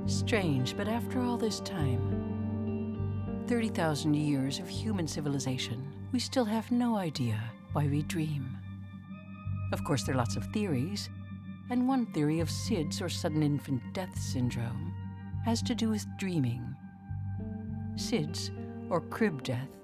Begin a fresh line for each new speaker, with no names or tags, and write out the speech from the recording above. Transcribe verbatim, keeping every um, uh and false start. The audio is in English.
Strange, but after all this time, thirty thousand years of human civilization, we still have no idea why we dream. Of course, there are lots of theories, and one theory of S I D S, or sudden infant death syndrome, has to do with dreaming. S I D S, or crib death,